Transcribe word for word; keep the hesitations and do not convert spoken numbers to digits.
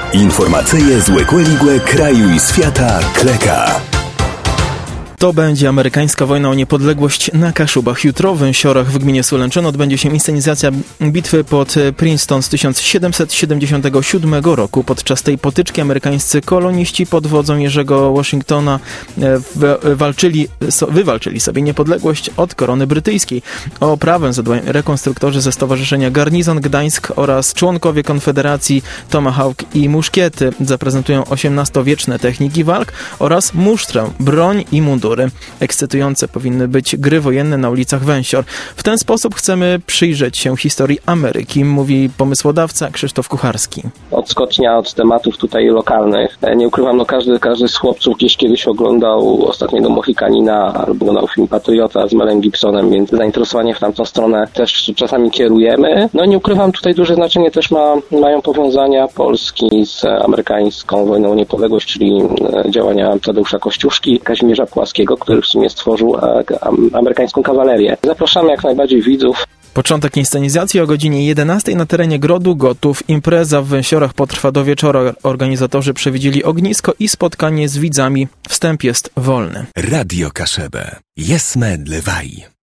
Informacyje z Łekłe kraju i świata Kleka. To będzie amerykańska wojna o niepodległość na Kaszubach. Jutro w Węsiorach w gminie Sulęczyn odbędzie się inscenizacja bitwy pod Princeton z tysiąc siedemset siedemdziesiątego siódmego roku. Podczas tej potyczki amerykańscy koloniści pod wodzą Jerzego Washingtona walczyli, wywalczyli sobie niepodległość od korony brytyjskiej. O oprawę zadbają rekonstruktorzy ze Stowarzyszenia Garnizon Gdańsk oraz członkowie Konfederacji Tomahawk i Muszkiety. Zaprezentują osiemnastowieczne techniki walk oraz musztrę, broń i mundur. Ekscytujące powinny być gry wojenne na ulicach Węsior. W ten sposób chcemy przyjrzeć się historii Ameryki, mówi pomysłodawca Krzysztof Kucharski. Odskocznia od tematów tutaj lokalnych. Nie ukrywam, no każdy, każdy z chłopców gdzieś kiedyś oglądał ostatniego Mohikanina albo oglądał film Patriota z Melem Gibsonem, więc zainteresowanie w tamtą stronę też czasami kierujemy. No nie ukrywam, tutaj duże znaczenie też ma, mają powiązania Polski z amerykańską wojną o niepodległość, czyli działania Tadeusza Kościuszki, Kazimierza Pułaskiego, który w sumie stworzył amerykańską kawalerię. Zapraszamy jak najbardziej widzów. Początek inscenizacji o godzinie jedenastej na terenie Grodu Gotów. Impreza w Węsiorach potrwa do wieczora. Organizatorzy przewidzieli ognisko i spotkanie z widzami. Wstęp jest wolny. Radio Kaszebę. Jesme dlewaj.